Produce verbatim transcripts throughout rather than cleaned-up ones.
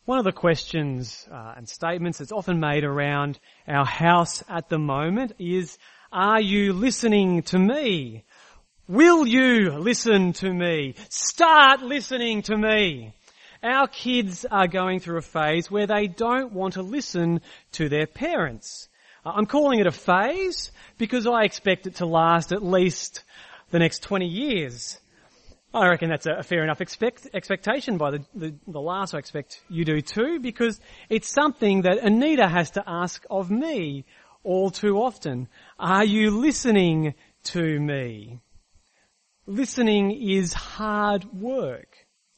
One of the questions uh, and statements that's often made around our house at the moment is, are you listening to me? Will you listen to me? Start listening to me. Our kids are going through a phase where they don't want to listen to their parents. Uh, I'm calling it a phase because I expect it to last at least the next twenty years. I reckon that's a fair enough expect, expectation by the, the, the last. I expect you do too, because it's something that Anita has to ask of me all too often. Are you listening to me? Listening is hard work.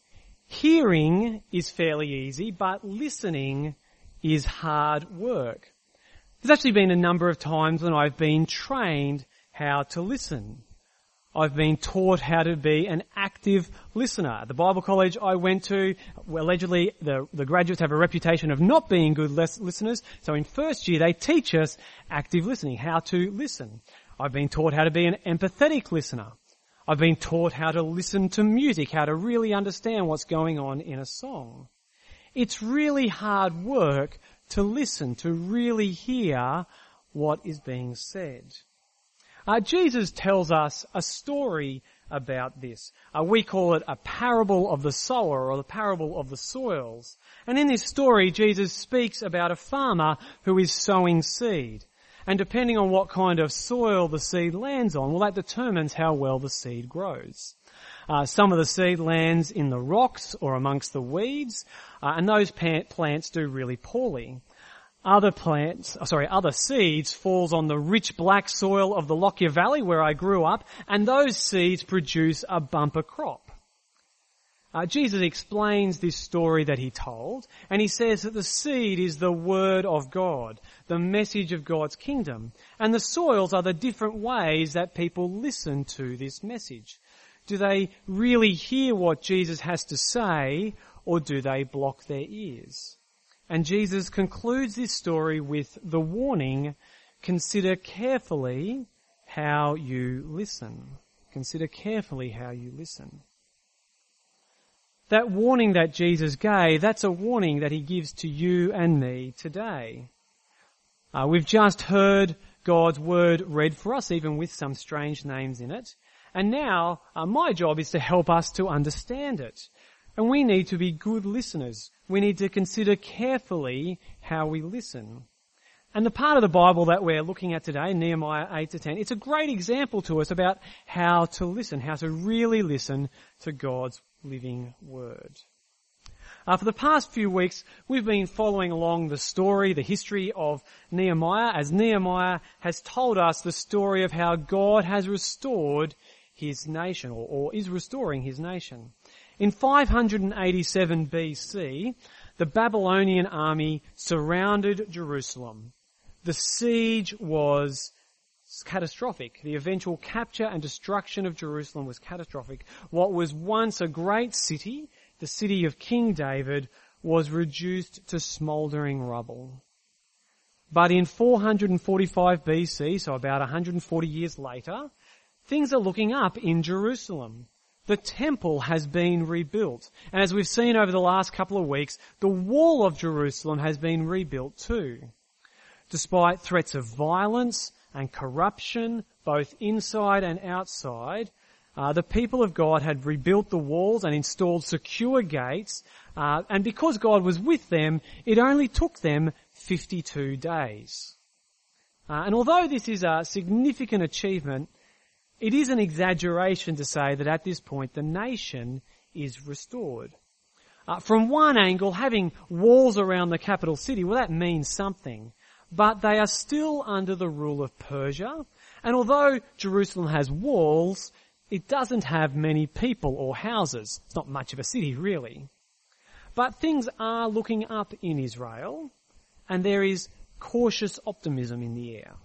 Hearing is fairly easy, but listening is hard work. There's actually been a number of times when I've been trained how to listen. I've been taught how to be an active listener. The Bible college I went to, allegedly the, the graduates have a reputation of not being good les- listeners. So in first year they teach us active listening, how to listen. I've been taught how to be an empathetic listener. I've been taught how to listen to music, how to really understand what's going on in a song. It's really hard work to listen, to really hear what is being said. Uh, Jesus tells us a story about this. Uh, we call it a parable of the sower or the parable of the soils. And in this story, Jesus speaks about a farmer who is sowing seed. And depending on what kind of soil the seed lands on, well, that determines how well the seed grows. Uh, some of the seed lands in the rocks or amongst the weeds, uh, and those plants do really poorly. Other plants, oh, sorry, other seeds falls on the rich black soil of the Lockyer Valley where I grew up, and those seeds produce a bumper crop. Uh, Jesus explains this story that he told, and he says that the seed is the word of God, the message of God's kingdom, and the soils are the different ways that people listen to this message. Do they really hear what Jesus has to say, or do they block their ears? And Jesus concludes this story with the warning, consider carefully how you listen. Consider carefully how you listen. That warning that Jesus gave, that's a warning that he gives to you and me today. Uh, we've just heard God's word read for us, even with some strange names in it. And now uh, my job is to help us to understand it. And we need to be good listeners. We need to consider carefully how we listen. And the part of the Bible that we're looking at today, Nehemiah eight to ten, it's a great example to us about how to listen, how to really listen to God's living word. Uh, for the past few weeks, we've been following along the story, the history of Nehemiah, as Nehemiah has told us the story of how God has restored his nation, or, or is restoring his nation. In five eighty-seven B C, the Babylonian army surrounded Jerusalem. The siege was catastrophic. The eventual capture and destruction of Jerusalem was catastrophic. What was once a great city, the city of King David, was reduced to smouldering rubble. But in four forty-five B C, so about one hundred forty years later, things are looking up in Jerusalem. The temple has been rebuilt. And as we've seen over the last couple of weeks, the wall of Jerusalem has been rebuilt too. Despite threats of violence and corruption, both inside and outside, uh, the people of God had rebuilt the walls and installed secure gates. Uh, and because God was with them, it only took them fifty-two days. Uh, and although this is a significant achievement, it is an exaggeration to say that at this point the nation is restored. Uh, from one angle, having walls around the capital city, well, that means something. But they are still under the rule of Persia. And although Jerusalem has walls, it doesn't have many people or houses. It's not much of a city, really. But things are looking up in Israel, and there is cautious optimism in the air.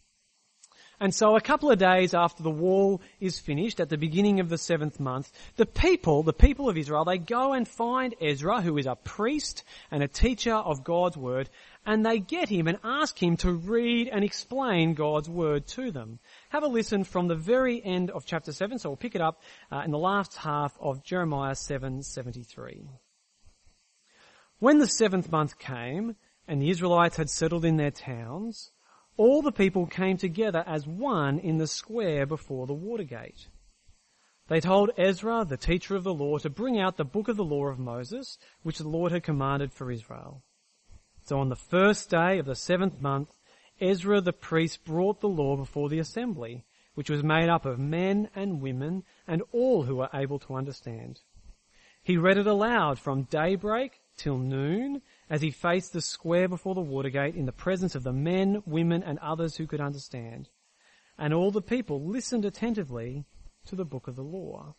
And so a couple of days after the wall is finished, at the beginning of the seventh month, the people, the people of Israel, they go and find Ezra, who is a priest and a teacher of God's word, and they get him and ask him to read and explain God's word to them. Have a listen from the very end of chapter seven, so we'll pick it up uh, in the last half of Jeremiah seven seventy-three. When the seventh month came and the Israelites had settled in their towns, all the people came together as one in the square before the water gate. They told Ezra, the teacher of the law, to bring out the book of the law of Moses, which the Lord had commanded for Israel. So on the first day of the seventh month, Ezra the priest brought the law before the assembly, which was made up of men and women and all who were able to understand. He read it aloud from daybreak till noon as he faced the square before the water gate in the presence of the men, women and others who could understand. And all the people listened attentively to the book of the law.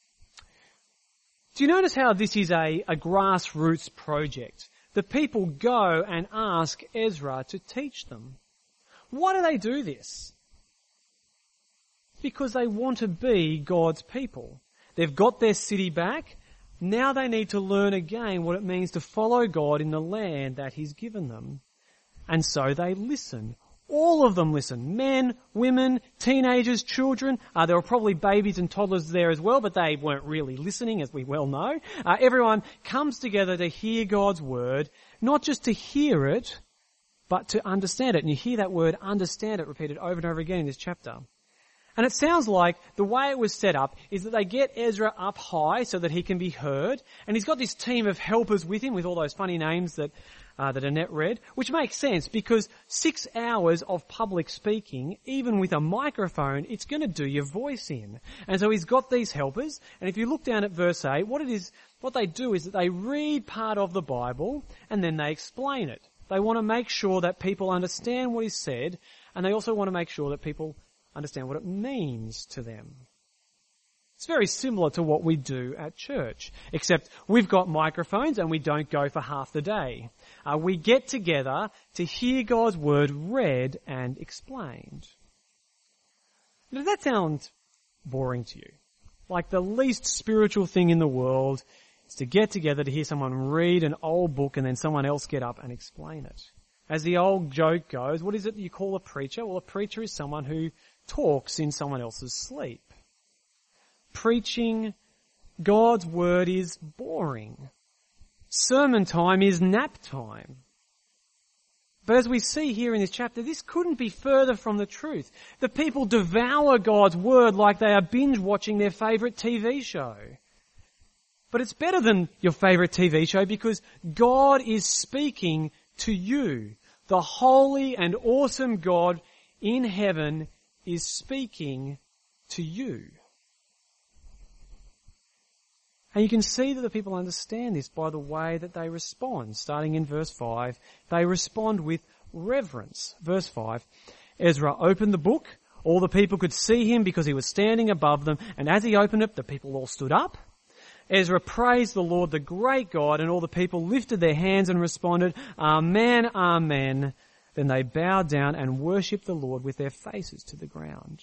Do you notice how this is a, a grassroots project? The people go and ask Ezra to teach them. Why do they do this? Because they want to be God's people. They've got their city back. Now they need to learn again what it means to follow God in the land that He's given them. And so they listen. All of them listen. Men, women, teenagers, children. Uh, there were probably babies and toddlers there as well, but they weren't really listening, as we well know. Uh, everyone comes together to hear God's word, not just to hear it, but to understand it. And you hear that word, understand it, repeated over and over again in this chapter. And it sounds like the way it was set up is that they get Ezra up high so that he can be heard. And he's got this team of helpers with him with all those funny names that uh, that Annette read, which makes sense because six hours of public speaking, even with a microphone, it's going to do your voice in. And so he's got these helpers. And if you look down at verse eight, what it is, what they do is that they read part of the Bible and then they explain it. They want to make sure that people understand what is said, and they also want to make sure that people understand what it means to them. It's very similar to what we do at church, except we've got microphones and we don't go for half the day. Uh, we get together to hear God's word read and explained. Does that sound boring to you? Like the least spiritual thing in the world is to get together to hear someone read an old book and then someone else get up and explain it. As the old joke goes, what is it you call a preacher? Well, a preacher is someone who talks in someone else's sleep. Preaching God's word is boring. Sermon time is nap time. But as we see here in this chapter, this couldn't be further from the truth. The people devour God's word like they are binge watching their favourite T V show. But it's better than your favourite T V show because God is speaking to you. The holy and awesome God in heaven is speaking to you. And you can see that the people understand this by the way that they respond. Starting in verse five, they respond with reverence. Verse five, Ezra opened the book. All the people could see him because he was standing above them. And as he opened it, the people all stood up. Ezra praised the Lord, the great God, and all the people lifted their hands and responded, Amen, Amen. Then they bowed down and worshipped the Lord with their faces to the ground.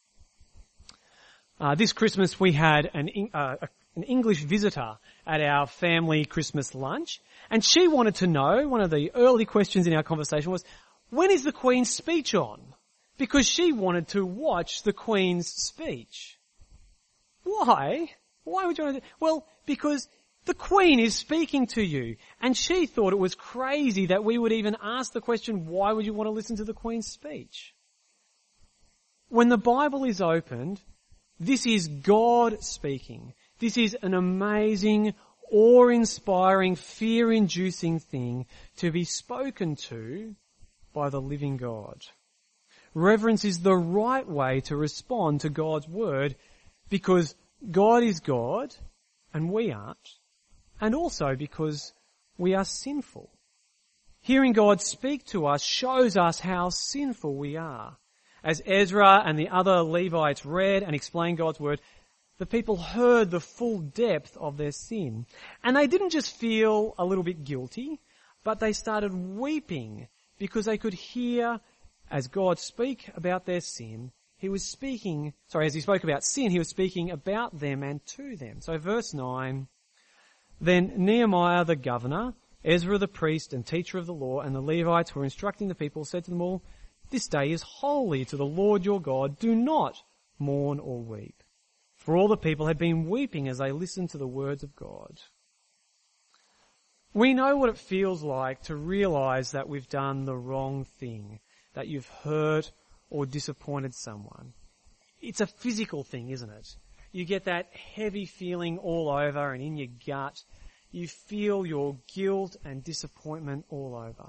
Uh, this Christmas we had an, uh, an English visitor at our family Christmas lunch, and she wanted to know, one of the early questions in our conversation was, when is the Queen's speech on? Because she wanted to watch the Queen's speech. Why? Why would you want to do? Well, because the Queen is speaking to you, and she thought it was crazy that we would even ask the question, why would you want to listen to the Queen's speech? When the Bible is opened, this is God speaking. This is an amazing, awe-inspiring, fear-inducing thing to be spoken to by the living God. Reverence is the right way to respond to God's word because God is God and we aren't, and also because we are sinful. Hearing God speak to us shows us how sinful we are. As Ezra and the other Levites read and explained God's word, the people heard the full depth of their sin. And they didn't just feel a little bit guilty, but they started weeping because they could hear, as God speak about their sin, he was speaking, sorry, as he spoke about sin, he was speaking about them and to them. So verse nine, then Nehemiah the governor, Ezra the priest and teacher of the law, and the Levites who were instructing the people said to them all, this day is holy to the Lord your God. Do not mourn or weep. For all the people had been weeping as they listened to the words of God. We know what it feels like to realize that we've done the wrong thing, that you've hurt or disappointed someone. It's a physical thing, isn't it? You get that heavy feeling all over and in your gut. You feel your guilt and disappointment all over.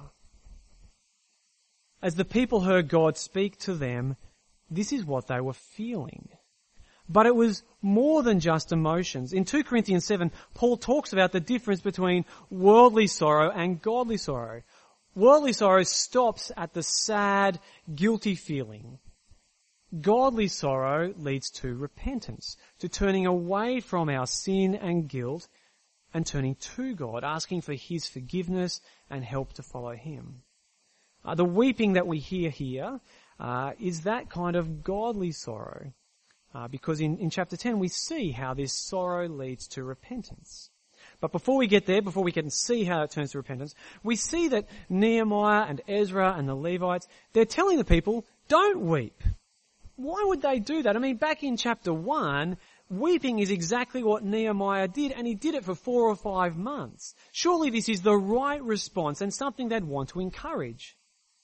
As the people heard God speak to them, this is what they were feeling. But it was more than just emotions. In two Corinthians seven, Paul talks about the difference between worldly sorrow and godly sorrow. Worldly sorrow stops at the sad, guilty feeling. Godly sorrow leads to repentance, to turning away from our sin and guilt and turning to God, asking for His forgiveness and help to follow Him. Uh, the weeping that we hear here uh, is that kind of godly sorrow. Uh, because in, in chapter ten we see how this sorrow leads to repentance. But before we get there, before we can see how it turns to repentance, we see that Nehemiah and Ezra and the Levites, they're telling the people, don't weep. Why would they do that? I mean, back in chapter one, weeping is exactly what Nehemiah did, and he did it for four or five months. Surely this is the right response and something they'd want to encourage.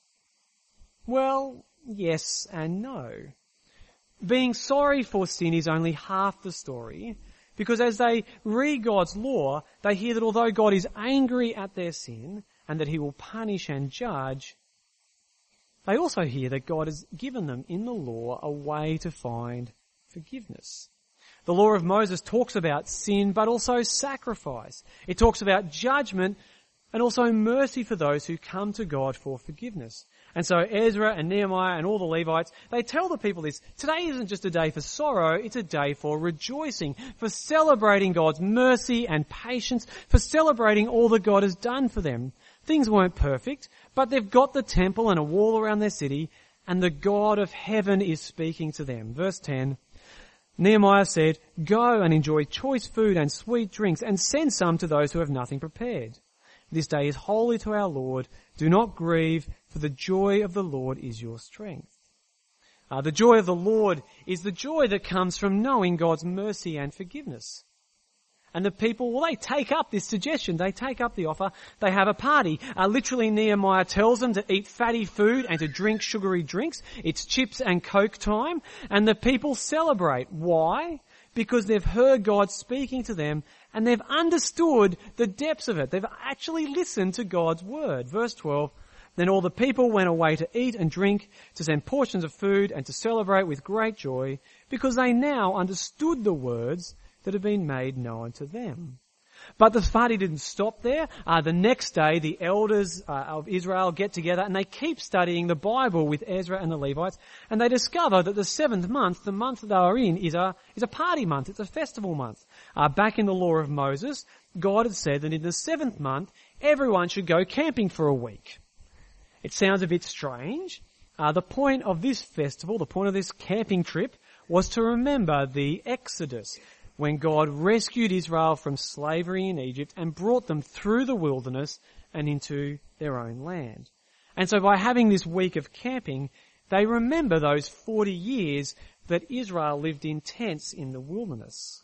Well, yes and no. Being sorry for sin is only half the story, because as they read God's law, they hear that although God is angry at their sin and that He will punish and judge, they also hear that God has given them in the law a way to find forgiveness. The law of Moses talks about sin, but also sacrifice. It talks about judgment and also mercy for those who come to God for forgiveness. And so Ezra and Nehemiah and all the Levites, they tell the people this. Today isn't just a day for sorrow, it's a day for rejoicing, for celebrating God's mercy and patience, for celebrating all that God has done for them. Things weren't perfect, but they've got the temple and a wall around their city, and the God of heaven is speaking to them. Verse ten, Nehemiah said, "Go and enjoy choice food and sweet drinks, and send some to those who have nothing prepared. This day is holy to our Lord. Do not grieve, for the joy of the Lord is your strength." Uh, the joy of the Lord is the joy that comes from knowing God's mercy and forgiveness. And the people, well, they take up this suggestion. They take up the offer. They have a party. Uh, literally, Nehemiah tells them to eat fatty food and to drink sugary drinks. It's chips and Coke time. And the people celebrate. Why? Because they've heard God speaking to them and they've understood the depths of it. They've actually listened to God's word. Verse twelve, then all the people went away to eat and drink, to send portions of food and to celebrate with great joy, because they now understood the words that had been made known to them. But the party didn't stop there. Uh, the next day, the elders uh, of Israel get together and they keep studying the Bible with Ezra and the Levites, and they discover that the seventh month, the month that they are in, is a is a party month. It's a festival month. Uh, back in the law of Moses, God had said that in the seventh month, everyone should go camping for a week. It sounds a bit strange. Uh, the point of this festival, the point of this camping trip, was to remember the Exodus, when God rescued Israel from slavery in Egypt and brought them through the wilderness and into their own land. And so by having this week of camping, they remember those forty years that Israel lived in tents in the wilderness.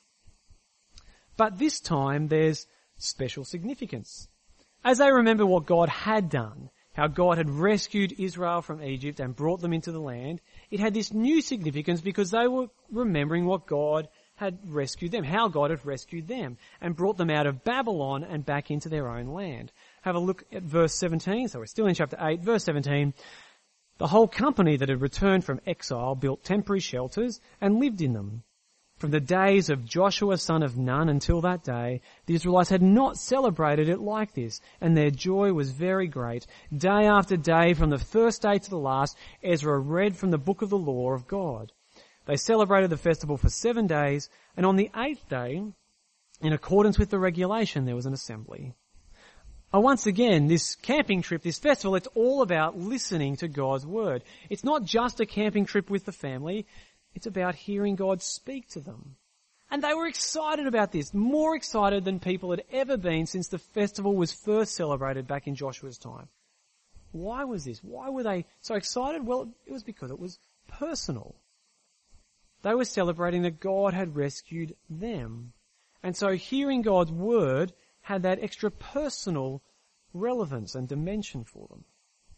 But this time there's special significance. As they remember what God had done, how God had rescued Israel from Egypt and brought them into the land, it had this new significance because they were remembering what God had rescued them, how God had rescued them and brought them out of Babylon and back into their own land. Have a look at verse seventeen. So we're still in chapter eight, verse seventeen. The whole company that had returned from exile built temporary shelters and lived in them. From the days of Joshua son of Nun until that day, the Israelites had not celebrated it like this, and their joy was very great. Day after day, from the first day to the last, Ezra read from the book of the law of God. They celebrated the festival for seven days, and on the eighth day, in accordance with the regulation, there was an assembly. Oh, once again, this camping trip, this festival, it's all about listening to God's word. It's not just a camping trip with the family, it's about hearing God speak to them. And they were excited about this, more excited than people had ever been since the festival was first celebrated back in Joshua's time. Why was this? Why were they so excited? Well, it was because it was personal. They were celebrating that God had rescued them. And so hearing God's word had that extra personal relevance and dimension for them.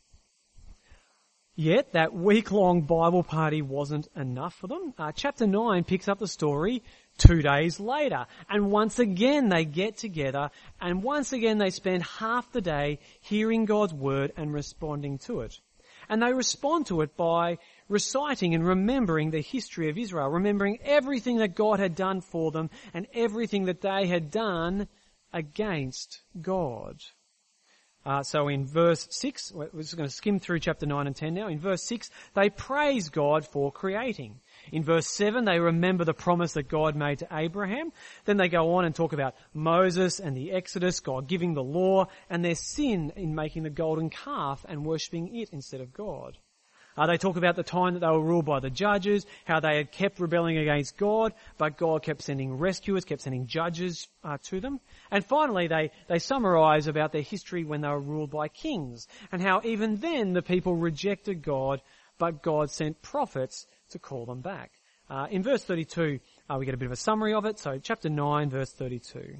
Yet that week-long Bible party wasn't enough for them. Uh, chapter nine picks up the story two days later. And once again they get together and once again they spend half the day hearing God's word and responding to it. And they respond to it by reciting and remembering the history of Israel, remembering everything that God had done for them and everything that they had done against God. Uh, so in verse six, we're just going to skim through chapter nine and ten now. In verse six, they praise God for creating. In verse seven, they remember the promise that God made to Abraham. Then they go on and talk about Moses and the Exodus, God giving the law, and their sin in making the golden calf and worshipping it instead of God. Uh, they talk about the time that they were ruled by the judges, how they had kept rebelling against God, but God kept sending rescuers, kept sending judges uh, to them. And finally, they, they summarise about their history when they were ruled by kings, and how even then the people rejected God, but God sent prophets to call them back. Uh, in verse thirty-two, uh, we get a bit of a summary of it. So chapter nine, verse thirty-two.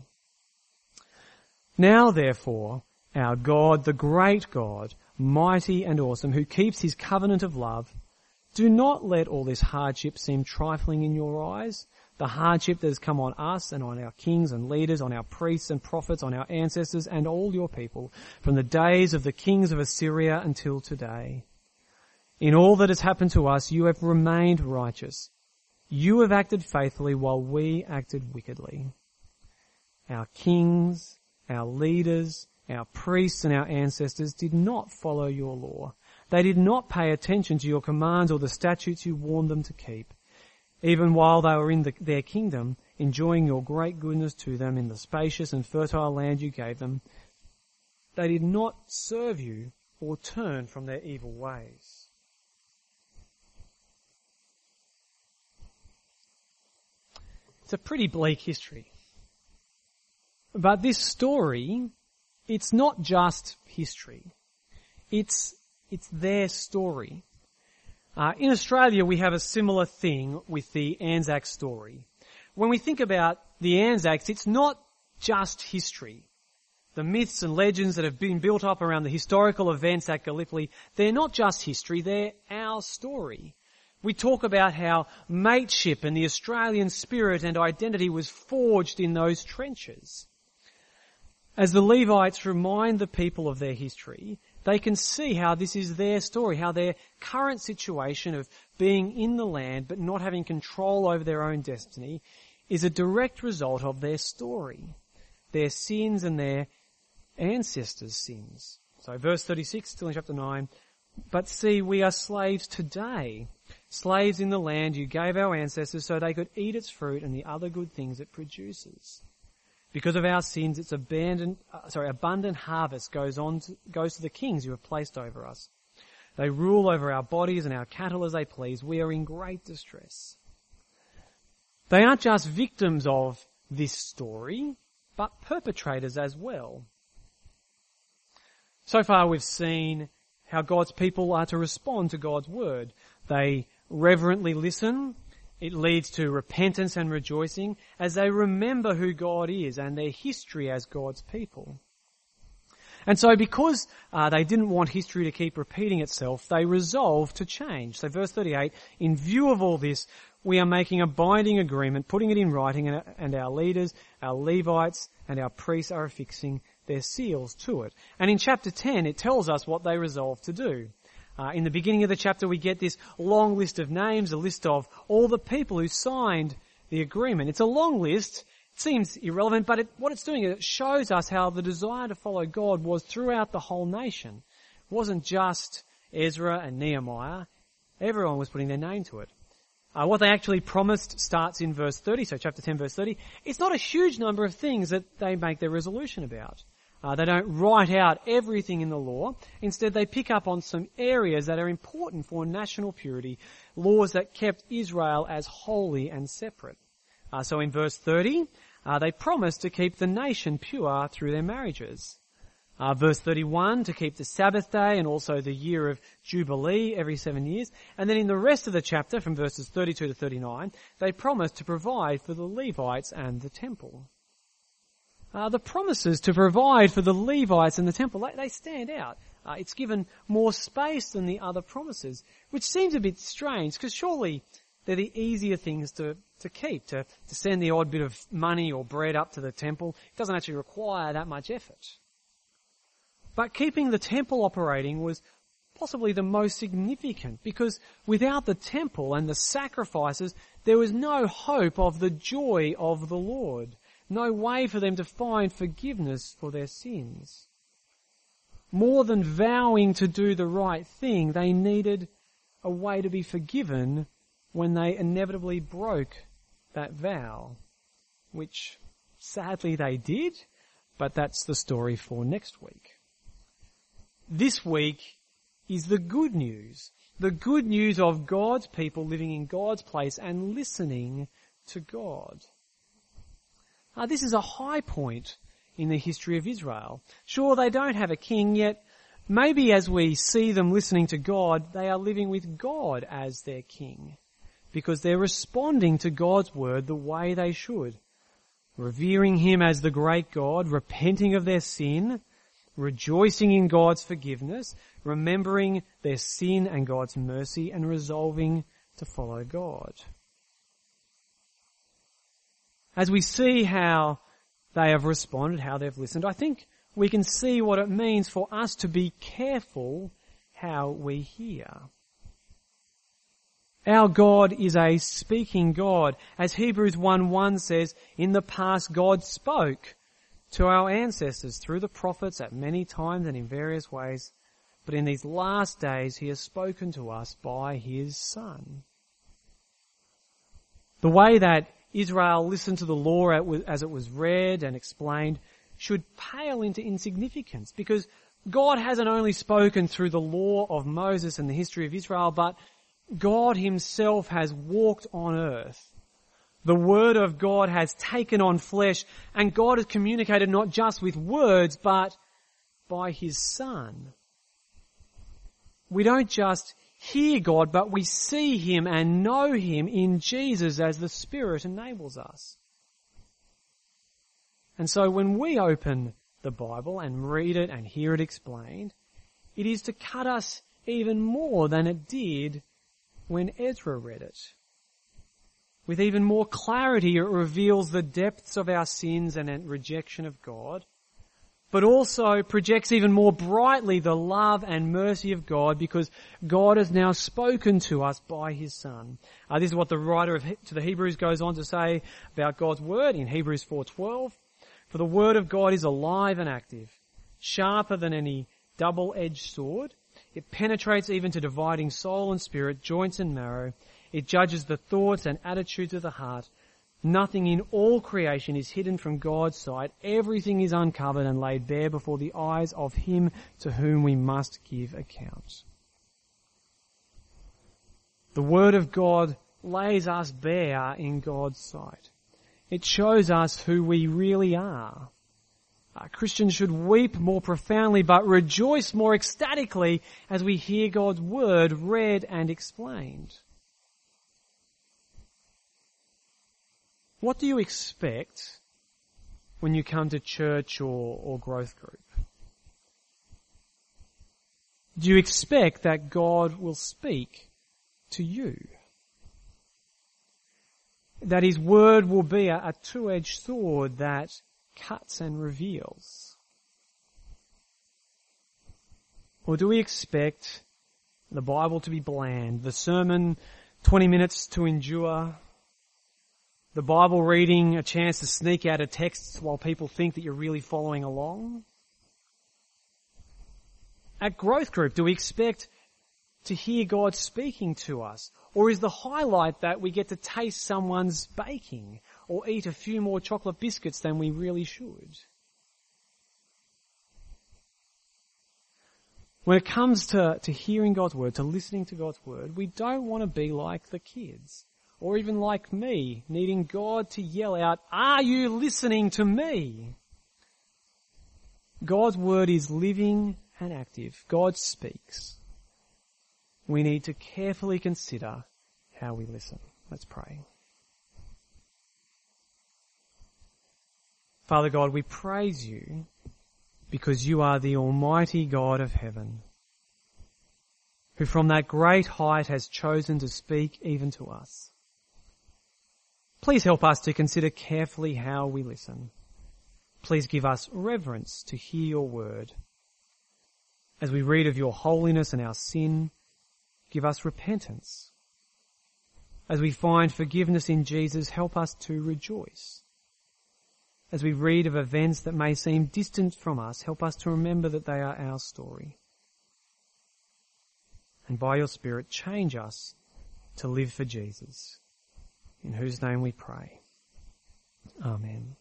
Now therefore, our God, the great God, mighty and awesome, who keeps his covenant of love, do not let all this hardship seem trifling in your eyes, the hardship that has come on us and on our kings and leaders, on our priests and prophets, on our ancestors and all your people, from the days of the kings of Assyria until today. In all that has happened to us, you have remained righteous. You have acted faithfully while we acted wickedly. Our kings, our leaders, our priests and our ancestors did not follow your law. They did not pay attention to your commands or the statutes you warned them to keep. Even while they were in the, their kingdom, enjoying your great goodness to them in the spacious and fertile land you gave them, they did not serve you or turn from their evil ways. It's a pretty bleak history. But this story, it's not just history. It's, it's their story. Uh, in Australia, we have a similar thing with the Anzac story. When we think about the Anzacs, it's not just history. The myths and legends that have been built up around the historical events at Gallipoli, they're not just history, they're our story. We talk about how mateship and the Australian spirit and identity was forged in those trenches. As the Levites remind the people of their history, they can see how this is their story, how their current situation of being in the land but not having control over their own destiny is a direct result of their story, their sins and their ancestors' sins. So verse thirty-six, still in chapter nine, but see, we are slaves today, slaves in the land you gave our ancestors so they could eat its fruit and the other good things it produces. Because of our sins, its abandoned, uh, sorry, abundant harvest goes on to, goes to the kings you have placed over us. They rule over our bodies and our cattle as they please. We are in great distress. They aren't just victims of this story, but perpetrators as well. So far we've seen how God's people are to respond to God's word. They reverently listen. It leads to repentance and rejoicing as they remember who God is and their history as God's people. And so because uh, they didn't want history to keep repeating itself, they resolved to change. So verse thirty-eight, in view of all this, we are making a binding agreement, putting it in writing, and, and our leaders, our Levites, and our priests are affixing their seals to it. And in chapter ten, it tells us what they resolved to do. Uh, in the beginning of the chapter, we get this long list of names, a list of all the people who signed the agreement. It's a long list. It seems irrelevant, but it, what it's doing is it shows us how the desire to follow God was throughout the whole nation. It wasn't just Ezra and Nehemiah. Everyone was putting their name to it. Uh, what they actually promised starts in verse thirty, so chapter ten, verse thirty. It's not a huge number of things that they make their resolution about. Uh, they don't write out everything in the law. Instead, they pick up on some areas that are important for national purity, laws that kept Israel as holy and separate. Uh, so in verse thirty, uh, they promised to keep the nation pure through their marriages. Uh, verse thirty-one, to keep the Sabbath day and also the year of Jubilee every seven years. And then in the rest of the chapter, from verses thirty-two to thirty-nine, they promised to provide for the Levites and the temple. Uh, the promises to provide for the Levites in the temple, they, they stand out. Uh, it's given more space than the other promises, which seems a bit strange because surely they're the easier things to, to keep, to, to send the odd bit of money or bread up to the temple. It doesn't actually require that much effort. But keeping the temple operating was possibly the most significant because without the temple and the sacrifices, there was no hope of the joy of the Lord, no way for them to find forgiveness for their sins. More than vowing to do the right thing, they needed a way to be forgiven when they inevitably broke that vow, which sadly they did, but that's the story for next week. This week is the good news, the good news of God's people living in God's place and listening to God. Now, this is a high point in the history of Israel. Sure, they don't have a king, yet maybe as we see them listening to God, they are living with God as their king, because they're responding to God's word the way they should, revering him as the great God, repenting of their sin, rejoicing in God's forgiveness, remembering their sin and God's mercy, and resolving to follow God. As we see how they have responded, how they've listened, I think we can see what it means for us to be careful how we hear. Our God is a speaking God. As Hebrews one one says, in the past God spoke to our ancestors through the prophets at many times and in various ways, but in these last days he has spoken to us by his Son. The way that Israel listened to the law as it was read and explained should pale into insignificance, because God hasn't only spoken through the law of Moses and the history of Israel, but God himself has walked on earth. The word of God has taken on flesh, and God has communicated not just with words, but by his Son. We don't just hear God, but we see him and know him in Jesus as the Spirit enables us. And so when we open the Bible and read it and hear it explained, it is to cut us even more than it did when Ezra read it. With even more clarity, it reveals the depths of our sins and rejection of God, but also projects even more brightly the love and mercy of God, because God has now spoken to us by his Son. Uh, this is what the writer of, to the Hebrews goes on to say about God's word in Hebrews four twelve. For the word of God is alive and active, sharper than any double-edged sword. It penetrates even to dividing soul and spirit, joints and marrow. It judges the thoughts and attitudes of the heart. Nothing in all creation is hidden from God's sight. Everything is uncovered and laid bare before the eyes of him to whom we must give account. The word of God lays us bare in God's sight. It shows us who we really are. Uh, Christians should weep more profoundly but rejoice more ecstatically as we hear God's word read and explained. What do you expect when you come to church or, or growth group? Do you expect that God will speak to you? That his word will be a, a two-edged sword that cuts and reveals? Or do we expect the Bible to be bland, the sermon twenty minutes to endure, the Bible reading a chance to sneak out of texts while people think that you're really following along? At growth group, do we expect to hear God speaking to us? Or is the highlight that we get to taste someone's baking or eat a few more chocolate biscuits than we really should? When it comes to, to hearing God's word, to listening to God's word, we don't want to be like the kids, or even like me, needing God to yell out, "Are you listening to me?" God's word is living and active. God speaks. We need to carefully consider how we listen. Let's pray. Father God, we praise you because you are the Almighty God of heaven, who from that great height has chosen to speak even to us. Please help us to consider carefully how we listen. Please give us reverence to hear your word. As we read of your holiness and our sin, give us repentance. As we find forgiveness in Jesus, help us to rejoice. As we read of events that may seem distant from us, help us to remember that they are our story. And by your Spirit, change us to live for Jesus, in whose name we pray. Amen.